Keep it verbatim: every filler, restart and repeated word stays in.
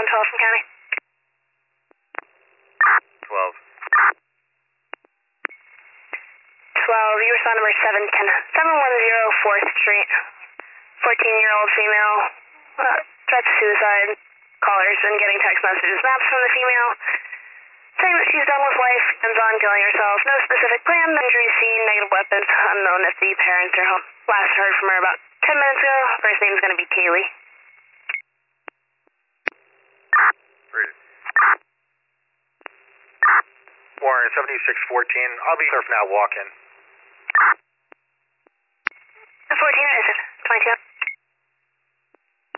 one twelve from County. twelve. twelve, you respond number seven ten, seven one zero fourth Street. fourteen-year-old female, uh, threat to suicide. Caller's been getting text messages, maps from the female, saying that she's done with life, ends on killing herself. No specific plan, injury scene, negative weapons, unknown if the parents are home. Last heard from her about ten minutes ago. First name's going to be Kaylee. Read it. Warren, seventy-six fourteen. I'll be surf now, walk in.